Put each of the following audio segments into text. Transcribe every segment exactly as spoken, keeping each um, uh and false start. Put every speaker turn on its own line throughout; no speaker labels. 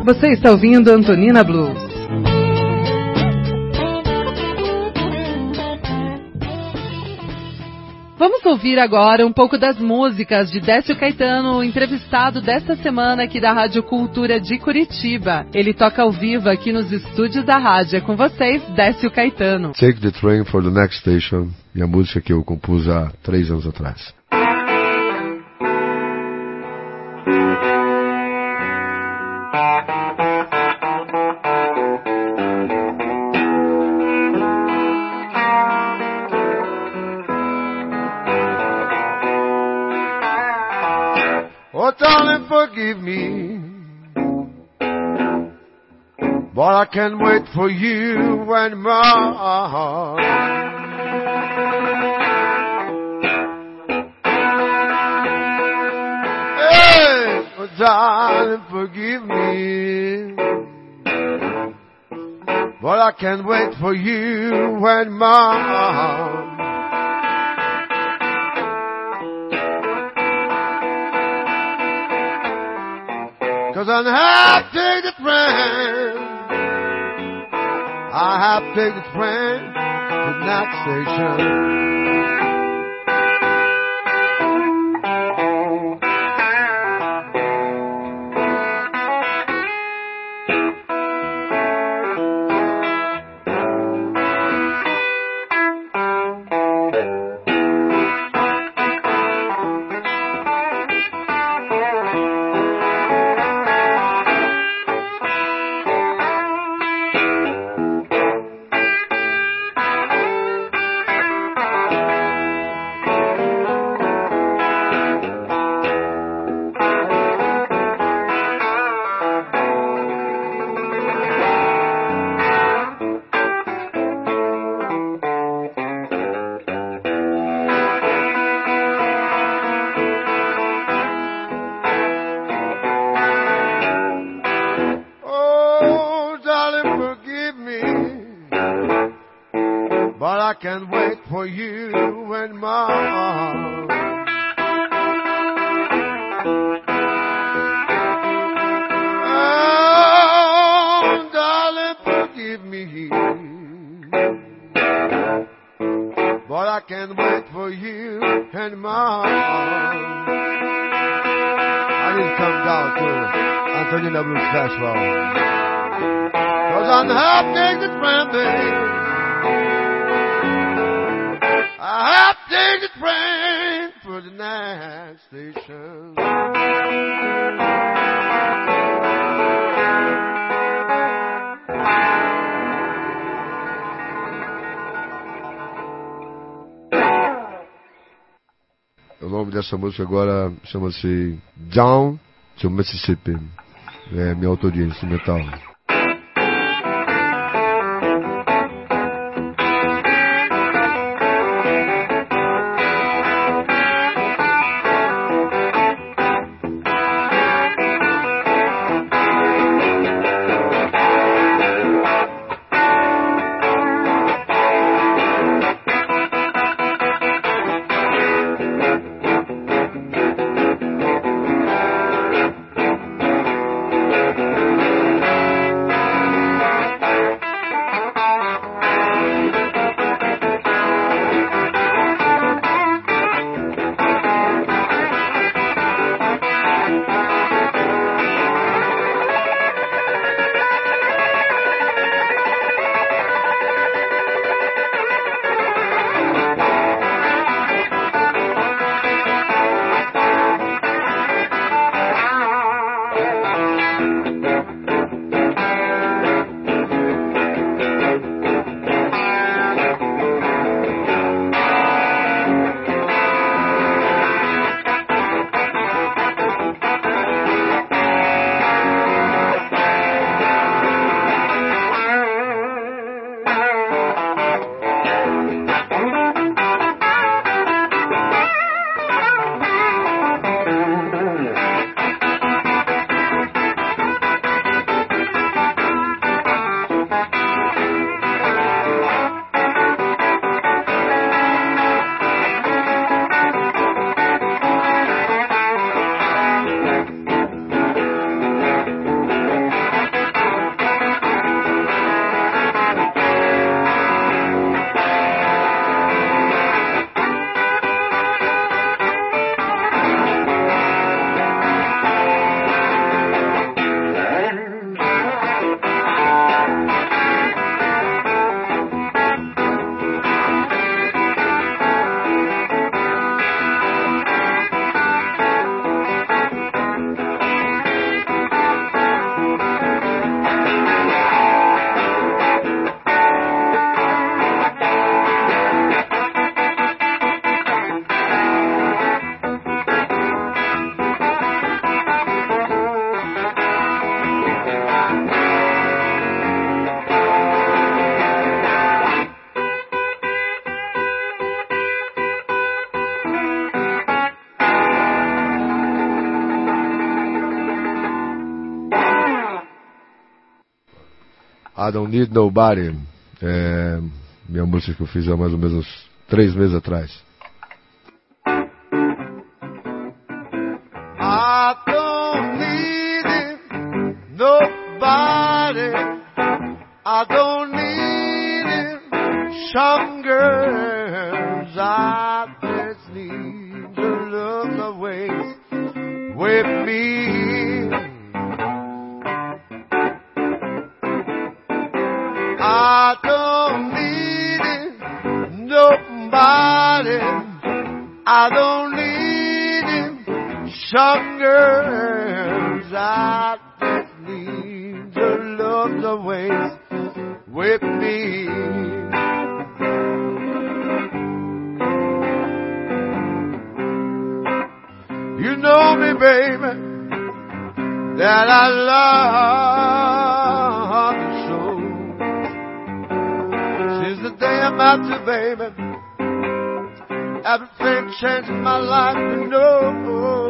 Você está ouvindo Antonina Blues. Vamos ouvir agora um pouco das músicas de Décio Caetano, entrevistado desta semana aqui da Rádio Cultura de Curitiba. Ele toca ao vivo aqui nos estúdios da rádio. É com vocês, Décio Caetano.
Take the Train for the Next Station, minha música que eu compus há três anos atrás.
Oh, darling, forgive me, but I can't wait for you and my hey, oh, darling, forgive me, but I can't wait for you and my 'cause I have to take the train. I have to take the train to the next station. But I can't wait for you and mine. Oh, darling, forgive me, but I can't wait for you and mine. I need to come down to Antonina Blues Festival, 'cause I'm happy to friend, baby. I have to take the train for the next station.
O nome dessa música agora chama-se Down to Mississippi. É minha autoria instrumental. I Don't Need Nobody. É minha música que eu fiz há mais ou menos uns três meses atrás.
I don't need it, nobody. I don't need it, some girls. I just need to look away with me. I don't need it, nobody. I don't need it, some girls. I just need to look away with me. You know me, baby, that I love you so. Since the day I met you, baby, everything changed in my life, you know.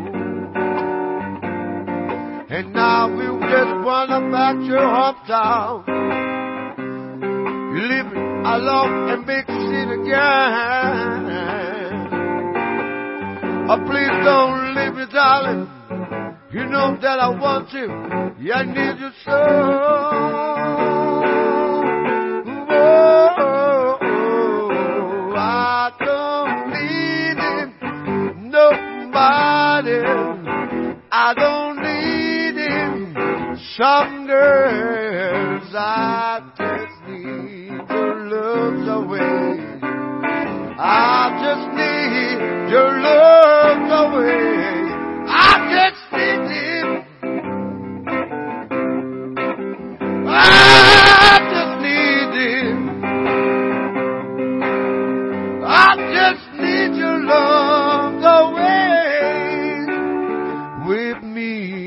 And now we just wanna back your hometown. You live alone in big city again. Oh, please don't leave me, darling. You know that I want you. Yeah, I need you so. Whoa, I don't need it, nobody. I don't need it, some girls. I just need your love away. I just need your love away. I just need it. I just need it. I just need your love away with me.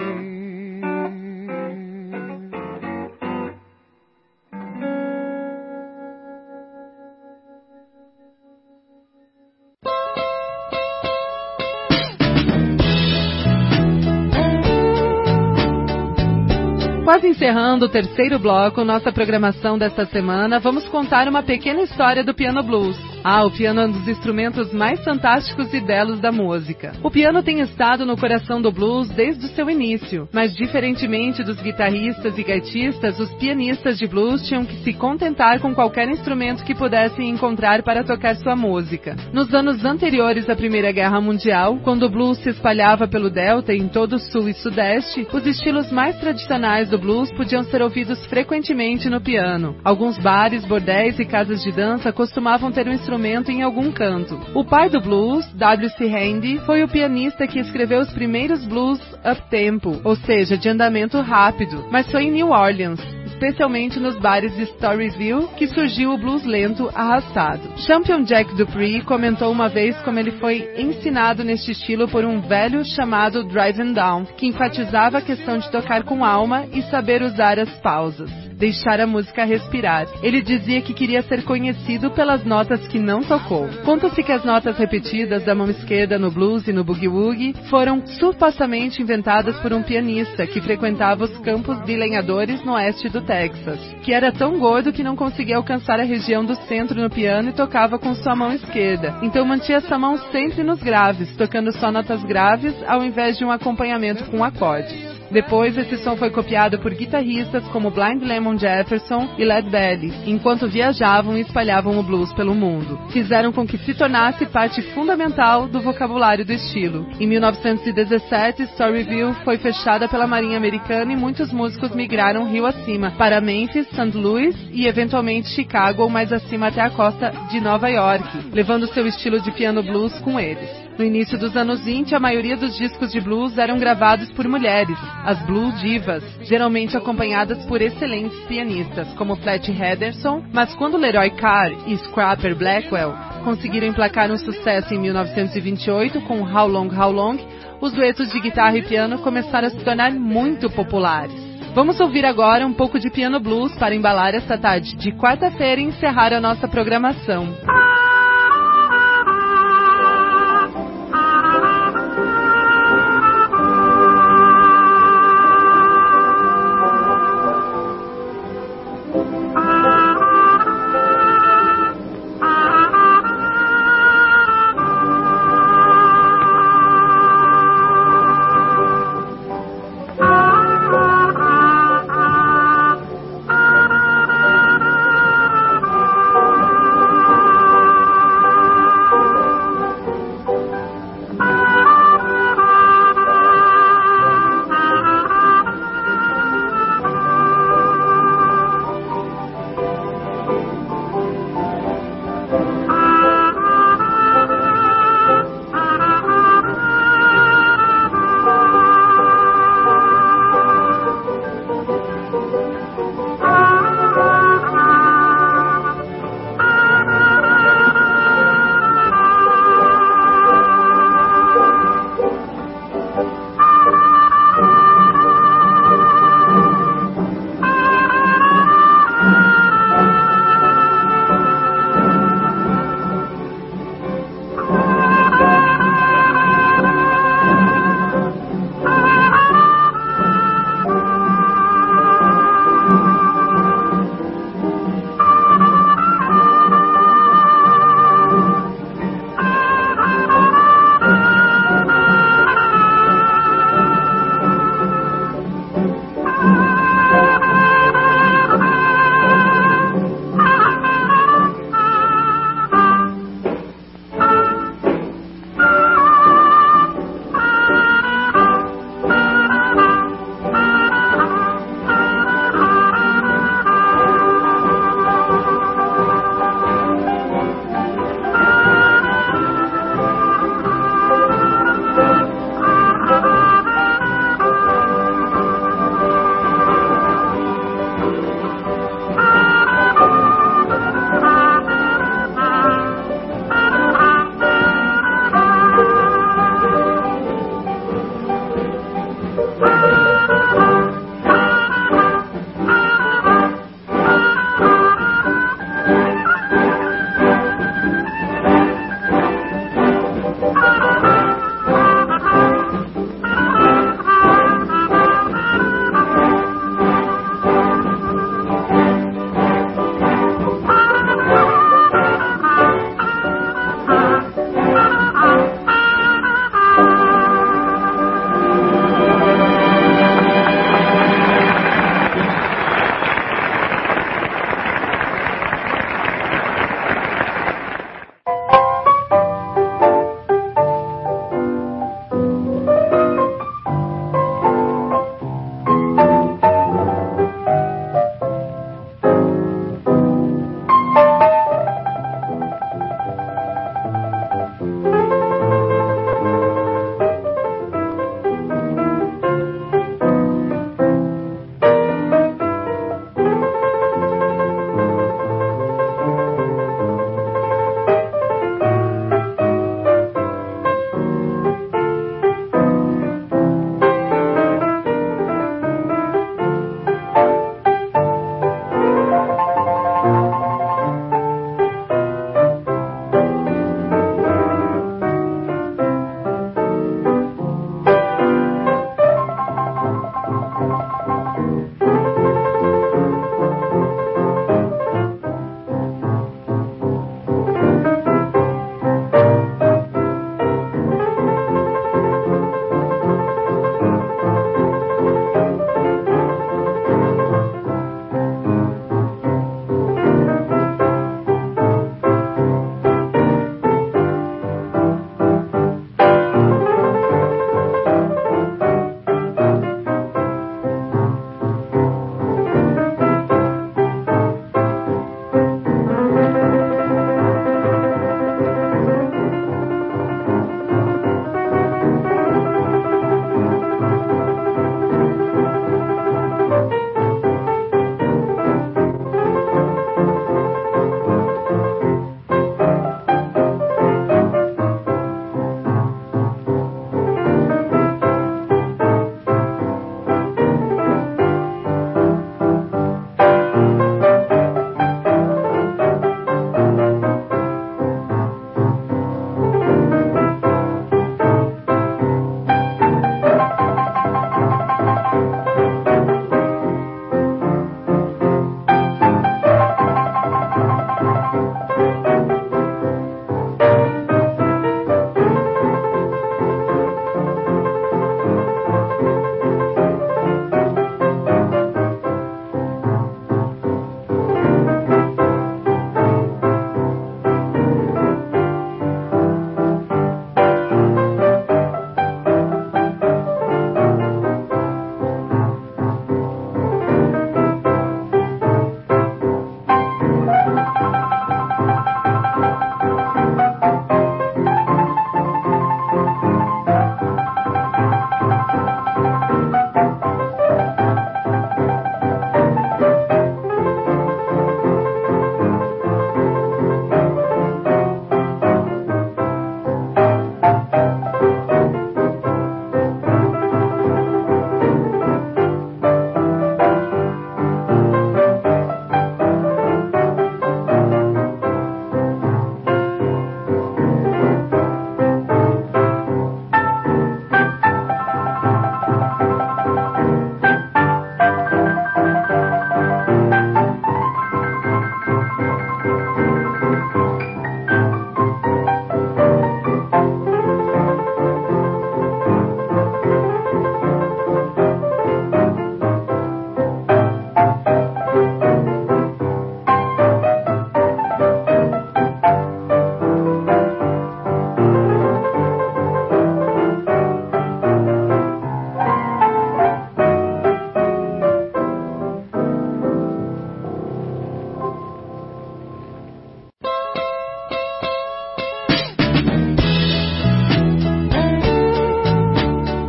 Quase encerrando o terceiro bloco, nossa programação desta semana, vamos contar uma pequena história do piano blues. Ah, o piano é um dos instrumentos mais fantásticos e belos da música. O piano tem estado no coração do blues desde o seu início, mas diferentemente dos guitarristas e gaitistas, os pianistas de blues tinham que se contentar com qualquer instrumento que pudessem encontrar para tocar sua música. Nos anos anteriores à Primeira Guerra Mundial, quando o blues se espalhava pelo Delta e em todo o Sul e Sudeste, os estilos mais tradicionais do blues podiam ser ouvidos frequentemente no piano. Alguns bares, bordéis e casas de dança costumavam ter um instrumento em algum canto. O pai do blues, W C Handy, foi o pianista que escreveu os primeiros blues up-tempo, ou seja, de andamento rápido, mas foi em New Orleans, especialmente nos bares de Storyville, que surgiu o blues lento arrastado. Champion Jack Dupree comentou uma vez como ele foi ensinado neste estilo por um velho chamado Driving Down, que enfatizava a questão de tocar com alma e saber usar as pausas, deixar a música respirar. Ele dizia que queria ser conhecido pelas notas que não tocou. Conta-se que as notas repetidas da mão esquerda no blues e no boogie-woogie foram supostamente inventadas por um pianista que frequentava os campos de lenhadores no oeste do Texas, que era tão gordo que não conseguia alcançar a região do centro no piano e tocava com sua mão esquerda. Então mantinha essa mão sempre nos graves, tocando só notas graves ao invés de um acompanhamento com acordes. Depois, esse som foi copiado por guitarristas como Blind Lemon Jefferson e Led Belly, enquanto viajavam e espalhavam o blues pelo mundo. Fizeram com que se tornasse parte fundamental do vocabulário do estilo. Em mil novecentos e dezessete, Storyville foi fechada pela Marinha Americana e muitos músicos migraram rio acima, para Memphis, Saint Louis e eventualmente Chicago ou mais acima até a costa de Nova York, levando seu estilo de piano blues com eles. No início dos anos vinte, a maioria dos discos de blues eram gravados por mulheres, as Blue Divas, geralmente acompanhadas por excelentes pianistas, como Fletch Henderson, mas quando Leroy Carr e Scrapper Blackwell conseguiram emplacar um sucesso em mil novecentos e vinte e oito com How Long, How Long, os duetos de guitarra e piano começaram a se tornar muito populares. Vamos ouvir agora um pouco de piano blues para embalar esta tarde de quarta-feira e encerrar a nossa programação.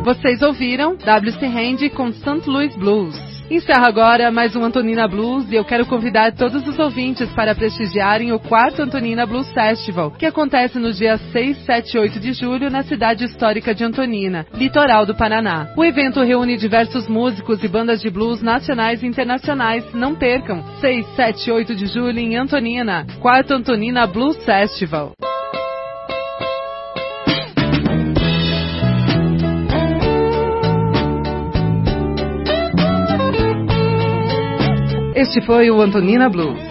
Vocês ouviram W C Handy com Saint Louis Blues. Encerra agora mais um Antonina Blues e eu quero convidar todos os ouvintes para prestigiarem o quarto Antonina Blues Festival, que acontece nos dias seis, sete e oito de julho na cidade histórica de Antonina, litoral do Paraná. O evento reúne diversos músicos e bandas de blues nacionais e internacionais. Não percam, seis, sete e oito de julho em Antonina, quarto Antonina Blues Festival. Este foi o Antonina Blues.